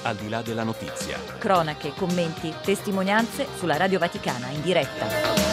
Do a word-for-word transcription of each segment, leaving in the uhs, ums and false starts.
al di là della notizia. Cronache, commenti, testimonianze sulla Radio Vaticana in diretta.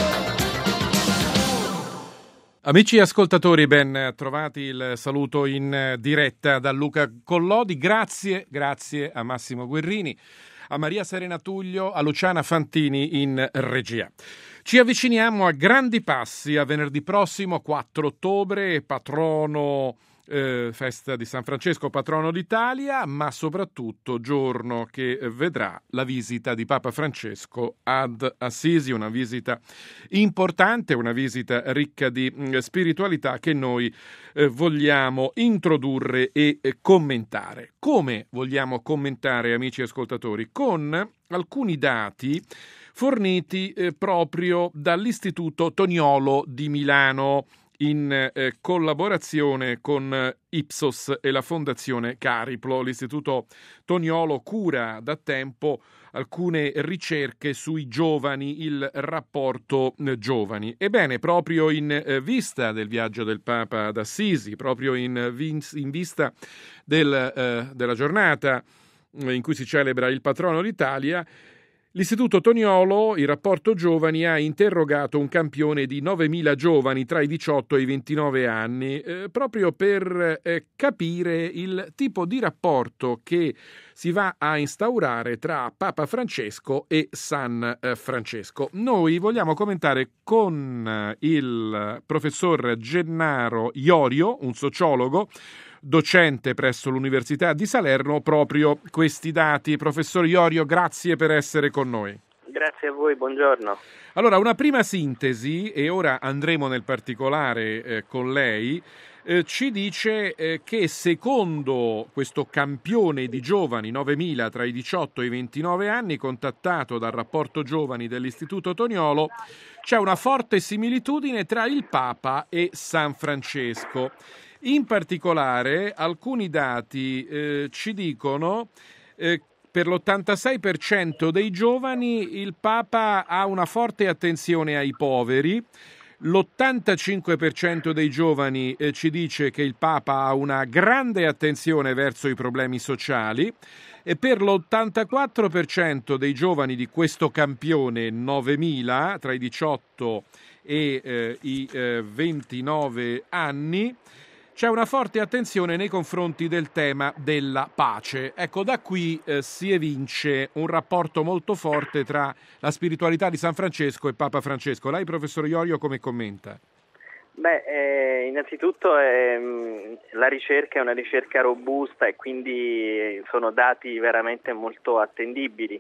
Amici ascoltatori, ben trovati, il saluto in diretta da Luca Collodi. Grazie, grazie a Massimo Guerrini, a Maria Serena Tullio, a Luciana Fantini in regia. Ci avviciniamo a grandi passi a venerdì prossimo, quattro ottobre, patrono, eh, festa di San Francesco, patrono d'Italia, ma soprattutto giorno che vedrà la visita di Papa Francesco ad Assisi, una visita importante, una visita ricca di mh, spiritualità che noi eh, vogliamo introdurre e eh, commentare. Come vogliamo commentare, amici ascoltatori? Con alcuni dati forniti eh, proprio dall'Istituto Toniolo di Milano in eh, collaborazione con eh, Ipsos e la Fondazione Cariplo. L'Istituto Toniolo cura da tempo alcune ricerche sui giovani, il rapporto eh, giovani. Ebbene, proprio in eh, vista del viaggio del Papa ad Assisi, proprio in, in vista del, eh, della giornata in cui si celebra il patrono d'Italia, l'Istituto Toniolo, il rapporto giovani, ha interrogato un campione di novemila giovani tra i diciotto e i ventinove anni, eh, proprio per eh, capire il tipo di rapporto che si va a instaurare tra Papa Francesco e San eh, Francesco. Noi vogliamo commentare con eh, il professor Gennaro Iorio, un sociologo, docente presso l'Università di Salerno, proprio questi dati. Professor Iorio, grazie per essere con noi. Grazie a voi, buongiorno. Allora, una prima sintesi, e ora andremo nel particolare eh, con lei, eh, ci dice eh, che secondo questo campione di giovani, novemila tra i diciotto e i ventinove anni, contattato dal rapporto giovani dell'Istituto Toniolo, c'è una forte similitudine tra il Papa e San Francesco. In particolare, alcuni dati eh, ci dicono eh, per l'ottantasei per cento dei giovani il Papa ha una forte attenzione ai poveri, l'ottantacinque per cento dei giovani eh, ci dice che il Papa ha una grande attenzione verso i problemi sociali e per l'ottantaquattro per cento dei giovani di questo campione novemila tra i diciotto e eh, i eh, ventinove anni c'è una forte attenzione nei confronti del tema della pace. Ecco, da qui eh, si evince un rapporto molto forte tra la spiritualità di San Francesco e Papa Francesco. Lei, professor Iorio, come commenta? Beh, eh, innanzitutto eh, la ricerca è una ricerca robusta e quindi sono dati veramente molto attendibili.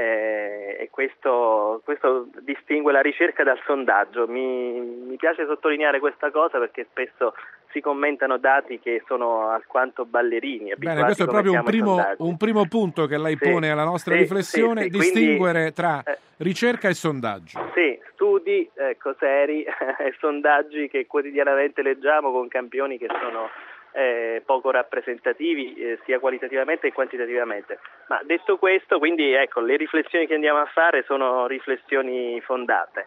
Eh, e questo, questo distingue la ricerca dal sondaggio. Mi, mi piace sottolineare questa cosa perché spesso si commentano dati che sono alquanto ballerini. Bene, questo è proprio un primo, un primo punto che lei sì, pone alla nostra sì, riflessione, sì, sì, distinguere quindi, tra ricerca e sondaggio. Sì, studi ecco, seri e sondaggi che quotidianamente leggiamo con campioni che sono Eh, poco rappresentativi eh, sia qualitativamente che quantitativamente. Ma detto questo, quindi ecco, le riflessioni che andiamo a fare sono riflessioni fondate.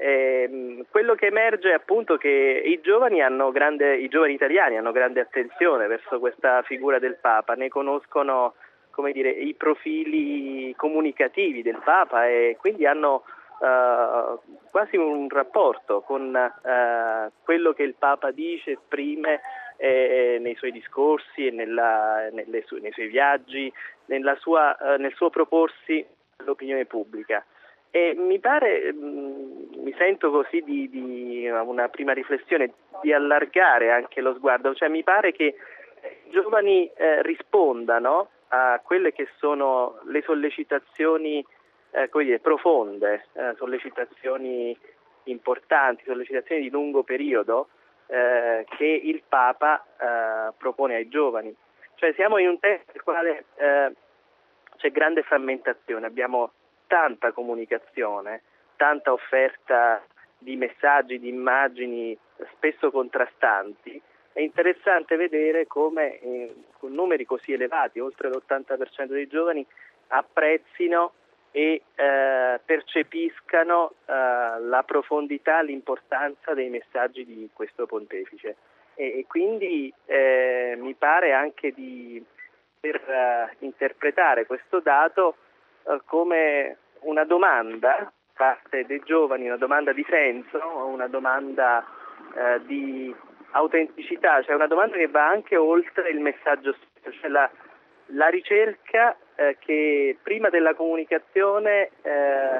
Eh, quello che emerge è appunto che i giovani hanno grande, i giovani italiani hanno grande attenzione verso questa figura del Papa, ne conoscono, come dire, i profili comunicativi del Papa e quindi hanno Uh, quasi un rapporto con uh, quello che il Papa dice, esprime eh, nei suoi discorsi e nella, nelle su- nei suoi viaggi, nella sua, uh, nel suo proporsi all'opinione pubblica. E mi pare, mh, mi sento così di, di una prima riflessione, di allargare anche lo sguardo, cioè mi pare che i giovani eh, rispondano a quelle che sono le sollecitazioni Eh, come dire, profonde, eh, sollecitazioni importanti, sollecitazioni di lungo periodo eh, che il Papa eh, propone ai giovani. Cioè siamo in un tempo nel quale eh, c'è grande frammentazione, abbiamo tanta comunicazione, tanta offerta di messaggi, di immagini spesso contrastanti. È interessante vedere come eh, con numeri così elevati, oltre l'ottanta per cento dei giovani, apprezzino e eh, percepiscano eh, la profondità, l'importanza dei messaggi di questo pontefice e, e quindi eh, mi pare anche di per uh, interpretare questo dato uh, come una domanda da parte dei giovani, una domanda di senso, una domanda uh, di autenticità, cioè una domanda che va anche oltre il messaggio stesso, cioè la, la ricerca uh, che prima della comunicazione uh,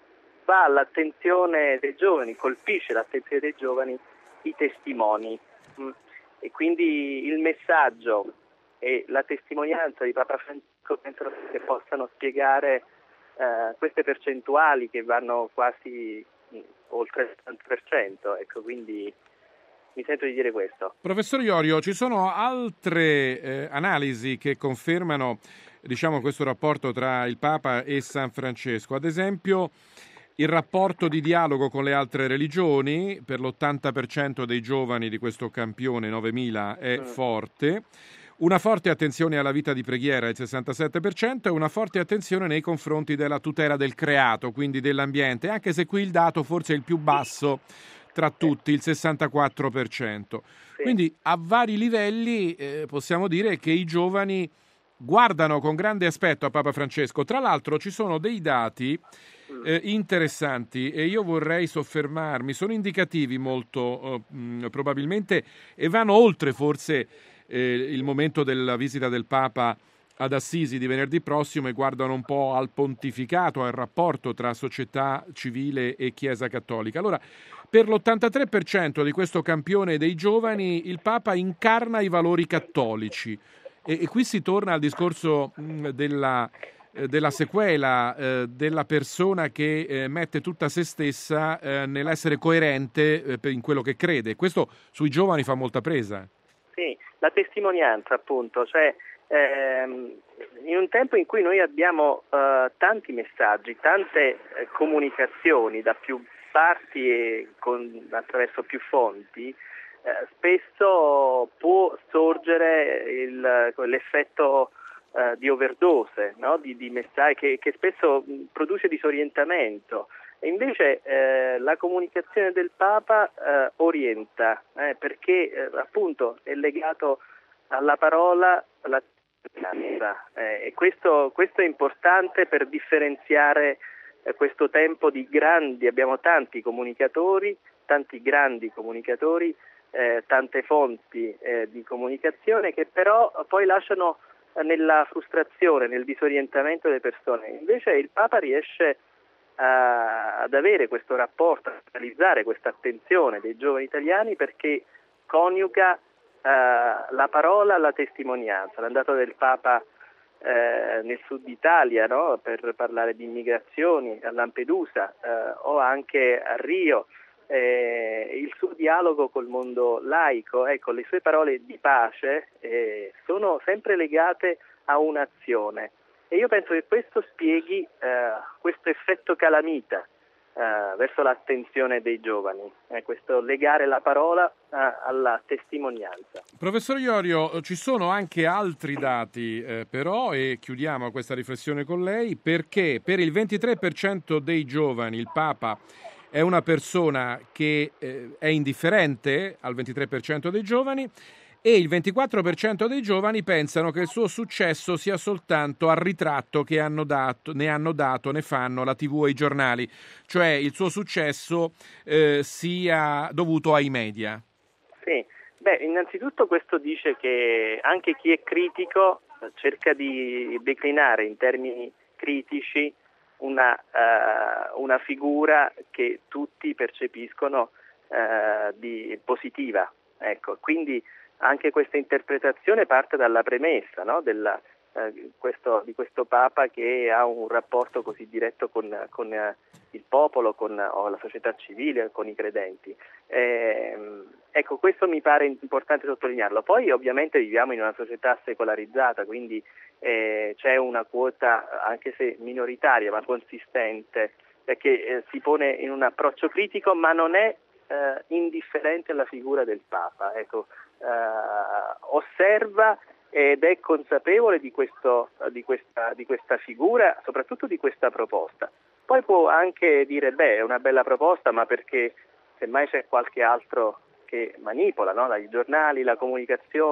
va all'attenzione dei giovani, colpisce l'attenzione dei giovani, i testimoni. Mm. E quindi il messaggio e la testimonianza di Papa Francesco penso che possano spiegare eh, queste percentuali che vanno quasi mh, oltre il settanta per cento. Ecco, quindi mi sento di dire questo. Professor Iorio, ci sono altre eh, analisi che confermano, diciamo, questo rapporto tra il Papa e San Francesco. Ad esempio, il rapporto di dialogo con le altre religioni per l'ottanta per cento dei giovani di questo campione novemila è mm. forte, una forte attenzione alla vita di preghiera il sessantasette per cento e una forte attenzione nei confronti della tutela del creato, quindi dell'ambiente, anche se qui il dato forse è il più basso tra tutti, il sessantaquattro per cento. Sì. Quindi a vari livelli eh, possiamo dire che i giovani guardano con grande aspetto a Papa Francesco. Tra l'altro ci sono dei dati Eh, interessanti e io vorrei soffermarmi, sono indicativi molto eh, mh, probabilmente e vanno oltre forse eh, il momento della visita del Papa ad Assisi di venerdì prossimo e guardano un po' al pontificato, al rapporto tra società civile e Chiesa Cattolica. Allora, per l'ottantatré per cento di questo campione dei giovani il Papa incarna i valori cattolici e, e qui si torna al discorso mh, della della sequela eh, della persona che eh, mette tutta se stessa eh, nell'essere coerente eh, in quello che crede. Questo sui giovani fa molta presa. Sì, la testimonianza appunto, cioè ehm, in un tempo in cui noi abbiamo eh, tanti messaggi, tante eh, comunicazioni da più parti e con, attraverso più fonti, eh, spesso può sorgere il, l'effetto Uh, di overdose, no? di, di messaggi che, che spesso mh, produce disorientamento e invece eh, la comunicazione del Papa eh, orienta eh, perché eh, appunto è legato alla parola, alla testimonianza eh, e questo, questo è importante per differenziare eh, questo tempo di grandi, abbiamo tanti comunicatori, tanti grandi comunicatori, eh, tante fonti eh, di comunicazione che però poi lasciano nella frustrazione, nel disorientamento delle persone. Invece il Papa riesce a, ad avere questo rapporto, a realizzare questa attenzione dei giovani italiani perché coniuga uh, la parola alla testimonianza. L'andata del Papa uh, nel sud Italia, no? Per parlare di immigrazioni a Lampedusa uh, o anche a Rio, Eh, il suo dialogo col mondo laico, ecco, le sue parole di pace eh, sono sempre legate a un'azione e io penso che questo spieghi eh, questo effetto calamita eh, verso l'attenzione dei giovani, eh, questo legare la parola eh, alla testimonianza. Professor Iorio, ci sono anche altri dati eh, però e chiudiamo questa riflessione con lei perché per il ventitré per cento dei giovani il Papa è una persona che eh, è indifferente al ventitré per cento dei giovani e il ventiquattro per cento dei giovani pensano che il suo successo sia soltanto al ritratto che hanno dato, ne hanno dato, ne fanno la tivù e i giornali, cioè il suo successo eh, sia dovuto ai media. Sì, beh, innanzitutto questo dice che anche chi è critico cerca di declinare in termini critici Una, uh, una figura che tutti percepiscono uh, di positiva. Ecco, quindi anche questa interpretazione parte dalla premessa, no? Della, uh, questo, di questo Papa che ha un rapporto così diretto con, con uh, il popolo, con o la società civile, con i credenti. Eh, ecco, questo mi pare importante sottolinearlo. Poi ovviamente viviamo in una società secolarizzata, quindi Eh, c'è una quota, anche se minoritaria, ma consistente, che eh, si pone in un approccio critico, ma non è eh, indifferente alla figura del Papa. Ecco, eh, osserva ed è consapevole di, questo, di, questa, di questa figura, soprattutto di questa proposta. Poi può anche dire, beh, è una bella proposta, ma perché semmai c'è qualche altro che manipola, no? I giornali, la comunicazione,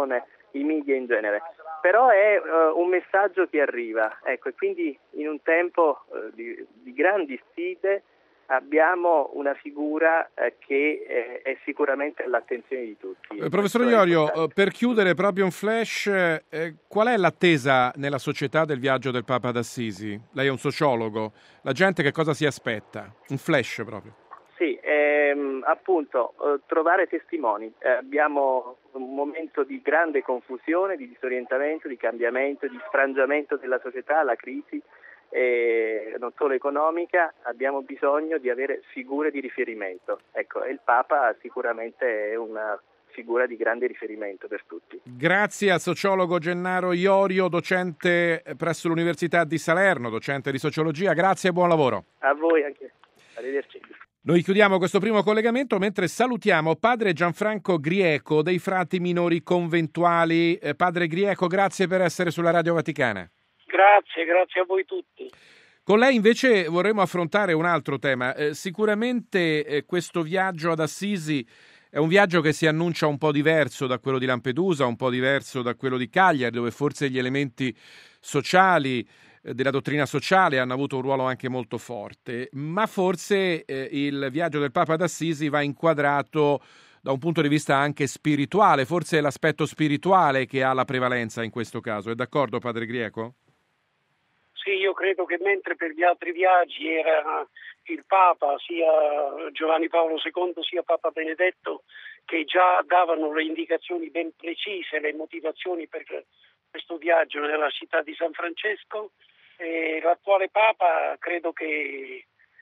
i media in genere. Però è uh, un messaggio che arriva, ecco, e quindi in un tempo uh, di, di grandi sfide abbiamo una figura eh, che eh, è sicuramente all'attenzione di tutti. Eh, professor Iorio, eh, per chiudere proprio un flash, eh, qual è l'attesa nella società del viaggio del Papa d'Assisi? Lei è un sociologo, la gente che cosa si aspetta? Un flash proprio. Sì, ehm, appunto, eh, trovare testimoni. Eh, abbiamo un momento di grande confusione, di disorientamento, di cambiamento, di sfrangiamento della società, la crisi. E non solo economica, abbiamo bisogno di avere figure di riferimento. Ecco, e il Papa sicuramente è una figura di grande riferimento per tutti. Grazie al sociologo Gennaro Iorio, docente presso l'Università di Salerno, docente di sociologia. Grazie e buon lavoro. A voi anche. Arrivederci. Noi chiudiamo questo primo collegamento mentre salutiamo padre Gianfranco Grieco dei Frati Minori Conventuali. Eh, padre Grieco, grazie per essere sulla Radio Vaticana. Grazie, grazie a voi tutti. Con lei invece vorremmo affrontare un altro tema. Eh, sicuramente eh, questo viaggio ad Assisi è un viaggio che si annuncia un po' diverso da quello di Lampedusa, un po' diverso da quello di Cagliari, dove forse gli elementi sociali, eh, della dottrina sociale hanno avuto un ruolo anche molto forte, ma forse eh, il viaggio del Papa ad Assisi va inquadrato da un punto di vista anche spirituale, forse è l'aspetto spirituale che ha la prevalenza in questo caso. È d'accordo, padre Grieco? Sì, io credo che mentre per gli altri viaggi era il Papa, sia Giovanni Paolo secondo sia Papa Benedetto, che già davano le indicazioni ben precise, le motivazioni per questo viaggio nella città di San Francesco, e l'attuale Papa credo che eh,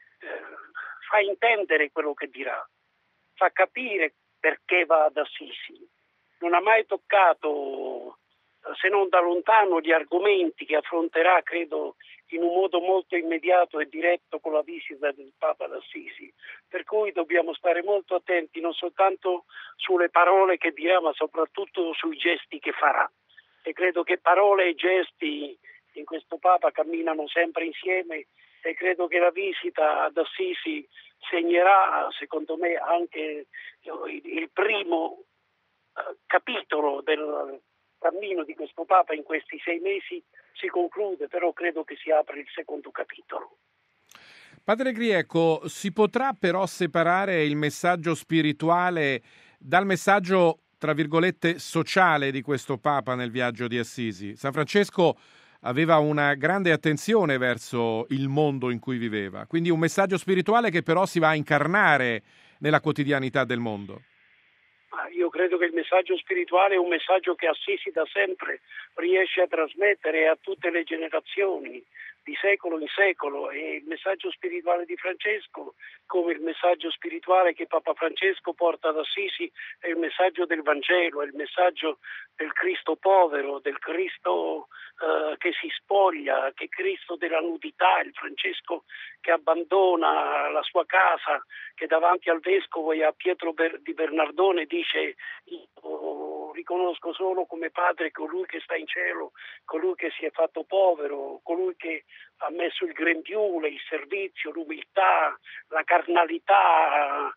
fa intendere quello che dirà, fa capire perché va ad Assisi. Non ha mai toccato, se non da lontano, gli argomenti che affronterà, credo, in un modo molto immediato e diretto con la visita del Papa d'Assisi. Per cui dobbiamo stare molto attenti non soltanto sulle parole che dirà, ma soprattutto sui gesti che farà. E credo che parole e gesti in questo Papa camminano sempre insieme, e credo che la visita ad Assisi segnerà, secondo me, anche il primo capitolo del cammino di questo Papa. In questi sei mesi si conclude, però credo che si apre il secondo capitolo. Padre Grieco, si potrà però separare il messaggio spirituale dal messaggio, tra virgolette, sociale di questo Papa nel viaggio di Assisi? San Francesco aveva una grande attenzione verso il mondo in cui viveva, quindi un messaggio spirituale che però si va a incarnare nella quotidianità del mondo. Io credo che il messaggio spirituale è un messaggio che Assisi da sempre riesce a trasmettere a tutte le generazioni, di secolo in secolo, e il messaggio spirituale di Francesco, come il messaggio spirituale che Papa Francesco porta ad Assisi, è il messaggio del Vangelo, è il messaggio del Cristo povero, del Cristo eh, che si spoglia, che è Cristo della nudità, il Francesco che abbandona la sua casa, che davanti al vescovo e a Pietro di Bernardone dice: io riconosco solo come padre colui che sta in cielo, colui che si è fatto povero, colui che ha messo il grembiule, il servizio, l'umiltà, la carnalità,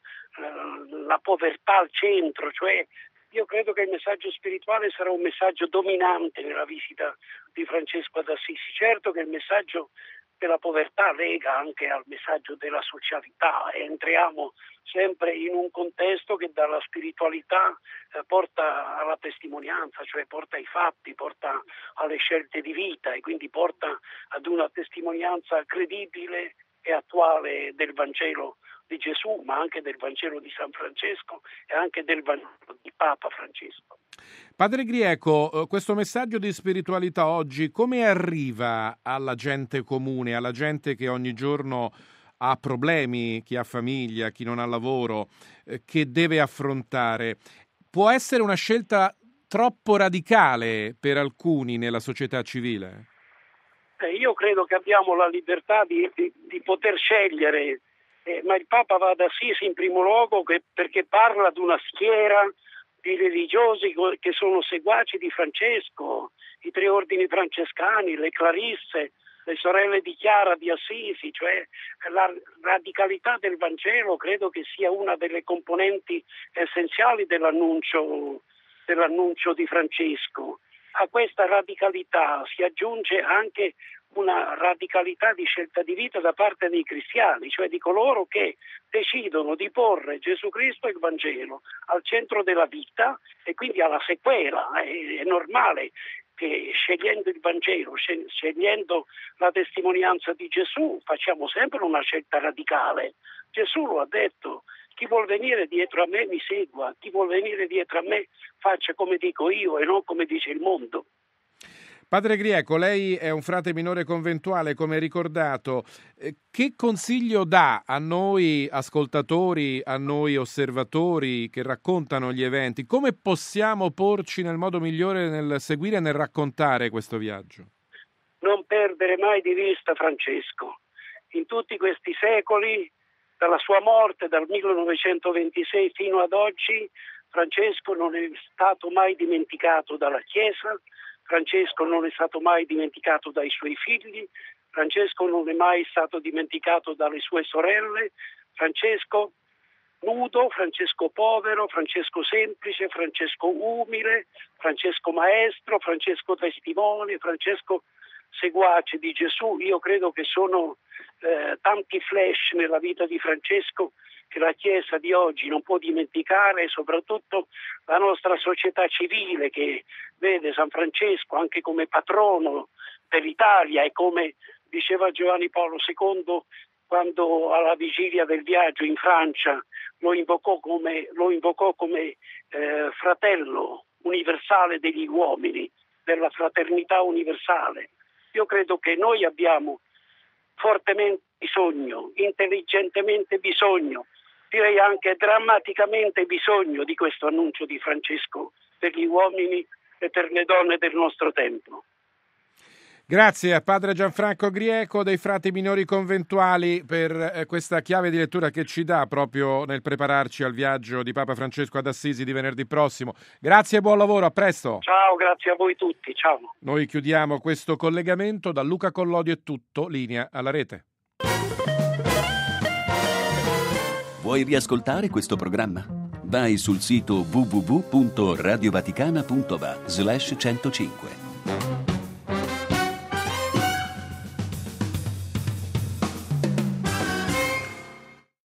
la povertà al centro. Cioè, io credo che il messaggio spirituale sarà un messaggio dominante nella visita di Francesco ad Assisi. Certo che il messaggio della povertà lega anche al messaggio della socialità, e entriamo sempre in un contesto che dalla spiritualità eh, porta alla testimonianza, cioè porta ai fatti, porta alle scelte di vita, e quindi porta ad una testimonianza credibile e attuale del Vangelo di Gesù, ma anche del Vangelo di San Francesco e anche del Vangelo di Papa Francesco. Padre Grieco, questo messaggio di spiritualità oggi come arriva alla gente comune, alla gente che ogni giorno ha problemi, chi ha famiglia, chi non ha lavoro, eh, che deve affrontare? Può essere una scelta troppo radicale per alcuni nella società civile? Eh, io credo che abbiamo la libertà di, di, di poter scegliere, eh, ma il Papa va ad Assisi in primo luogo che, perché parla di una schiera di religiosi che sono seguaci di Francesco, i tre ordini francescani, le Clarisse, le sorelle di Chiara di Assisi. Cioè la radicalità del Vangelo credo che sia una delle componenti essenziali dell'annuncio dell'annuncio di Francesco. A questa radicalità si aggiunge anche una radicalità di scelta di vita da parte dei cristiani, cioè di coloro che decidono di porre Gesù Cristo e il Vangelo al centro della vita e quindi alla sequela. È, è normale che scegliendo il Vangelo, scegliendo la testimonianza di Gesù, facciamo sempre una scelta radicale. Gesù lo ha detto: chi vuol venire dietro a me mi segua, chi vuol venire dietro a me faccia come dico io e non come dice il mondo. Padre Grieco, lei è un frate minore conventuale, come ricordato. Che consiglio dà a noi ascoltatori, a noi osservatori che raccontano gli eventi? Come possiamo porci nel modo migliore nel seguire e nel raccontare questo viaggio? Non perdere mai di vista Francesco. In tutti questi secoli, dalla sua morte, dal millenovecentoventisei fino ad oggi, Francesco non è stato mai dimenticato dalla Chiesa, Francesco non è stato mai dimenticato dai suoi figli, Francesco non è mai stato dimenticato dalle sue sorelle, Francesco nudo, Francesco povero, Francesco semplice, Francesco umile, Francesco maestro, Francesco testimone, Francesco seguace di Gesù. Io credo che sono eh, tanti flash nella vita di Francesco che la Chiesa di oggi non può dimenticare, e soprattutto la nostra società civile che vede San Francesco anche come patrono dell'Italia e come diceva Giovanni Paolo secondo quando alla vigilia del viaggio in Francia lo invocò come, lo invocò come eh, fratello universale degli uomini, della fraternità universale. Io credo che noi abbiamo fortemente bisogno, intelligentemente bisogno, direi anche drammaticamente bisogno di questo annuncio di Francesco per gli uomini e per le donne del nostro tempo. Grazie a Padre Gianfranco Grieco dei Frati Minori Conventuali per eh, questa chiave di lettura che ci dà proprio nel prepararci al viaggio di Papa Francesco ad Assisi di venerdì prossimo. Grazie e buon lavoro, a presto. Ciao, grazie a voi tutti, ciao. Noi chiudiamo questo collegamento, da Luca Collodi è tutto, linea alla rete. Vuoi riascoltare questo programma? Vai sul sito w w w punto radiovaticana punto va slash centocinque.